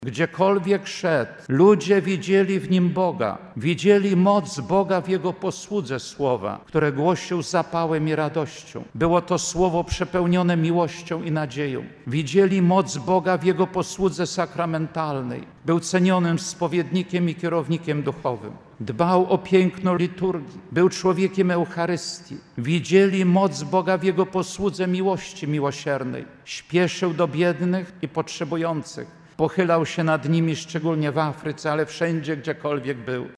Gdziekolwiek szedł, ludzie widzieli w nim Boga, widzieli moc Boga w jego posłudze słowa, które głosił z zapałem i radością. Było to słowo przepełnione miłością i nadzieją. Widzieli moc Boga w jego posłudze sakramentalnej. Był cenionym spowiednikiem i kierownikiem duchowym. Dbał o piękno liturgii. Był człowiekiem Eucharystii. Widzieli moc Boga w jego posłudze miłości miłosiernej. Śpieszył do biednych i potrzebujących. Pochylał się nad nimi szczególnie w Afryce, ale wszędzie, gdziekolwiek był.